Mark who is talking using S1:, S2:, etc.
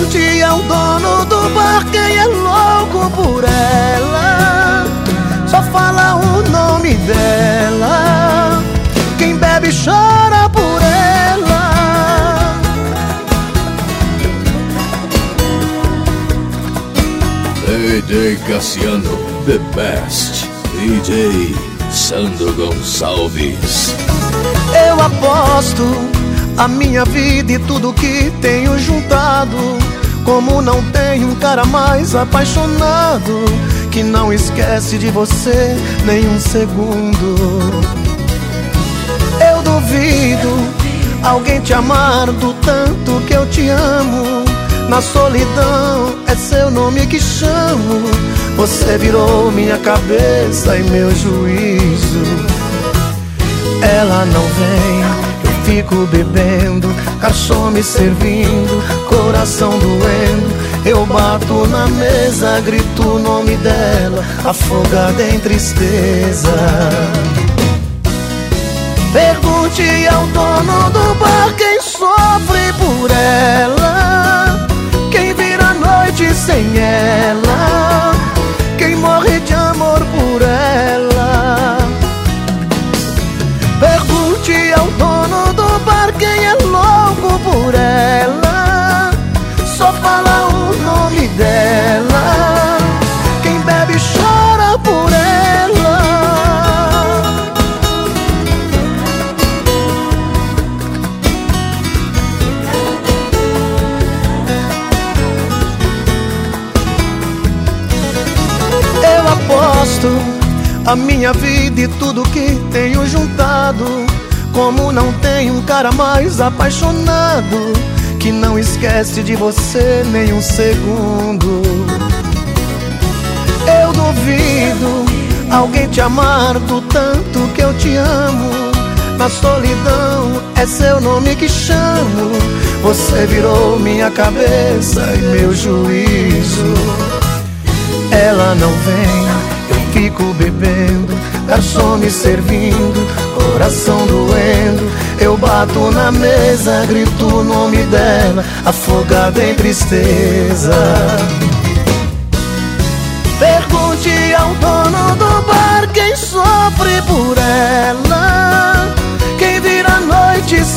S1: Pergunte ao dono do bar quem é louco por ela. Só fala o nome dela. Quem bebe chora por ela.
S2: DJ Cassiano, the best. DJ Sandro Gonçalves.
S1: Eu aposto a minha vida e tudo que tenho juntado. Como não tem um cara mais apaixonado, que não esquece de você nem um segundo. Eu duvido alguém te amar do tanto que eu te amo. Na solidão é seu nome que chamo. Você virou minha cabeça e meu juízo. Ela não vem, eu fico bebendo, garçom me servindo, coração doendo. Eu bato na mesa, grito o nome dela, afogada em tristeza. Pergunte ao dono do bar quem sofre por ela, quem vira a noite sem ela, quem morre de amor por ela. Pergunte ao dono do bar quem é louco por ela. Só fala o nome dela. Quem bebe chora por ela. Eu aposto a minha vida e tudo que tenho juntado. Como não tem um cara mais apaixonado, que não esquece de você nem um segundo. Eu duvido alguém te amar do tanto que eu te amo. Na solidão é seu nome que chamo. Você virou minha cabeça e meu juízo. Ela não vem, eu fico bebendo, garçom me servindo, coração doendo. Eu bato na mesa, grito o nome dela, afogada em tristeza. Pergunte ao dono do bar quem sofre por ela, quem vira a noite